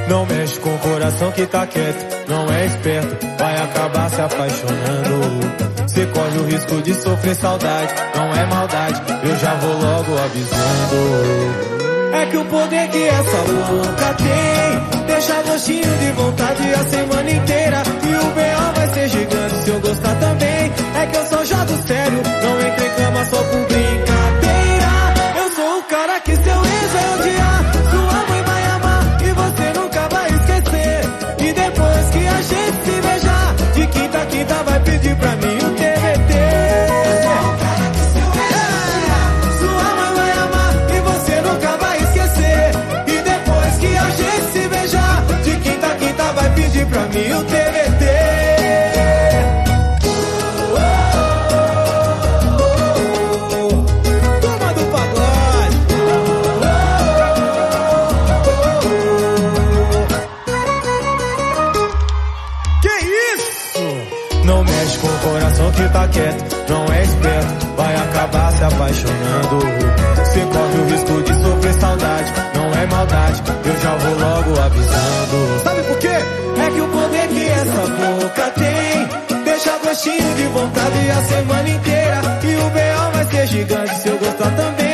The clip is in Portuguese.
Não mexe com o coração que tá quieto, não é esperto, vai acabar se apaixonando. Cê corre o risco de sofrer saudade, não é maldade, eu já vou logo avisando. É que o poder que essa louca tem deixa gostinho de vontade a semana inteira. E o B.O. vai ser gigante se eu gostar também. É que eu só jogo sério, não entro em cama só por brincadeira. Eu sou o cara que seu ex vai odiar, sua mãe vai amar e você nunca vai esquecer. E depois que a gente se beijar, de quinta a quinta vai pedir pra mim o TBT. Pra mim o TBT. Turma do pagode. Que isso? Não mexe com o coração que tá quieto, não é esperto, vai acabar se apaixonando. Cê corre o risco de sofrer saudade, não é maldade, eu já vou logo avisando. Sabe por quê? É que o poder que essa boca tem deixa gostinho de vontade a semana inteira. E o B.O. vai ser gigante se eu gostar também.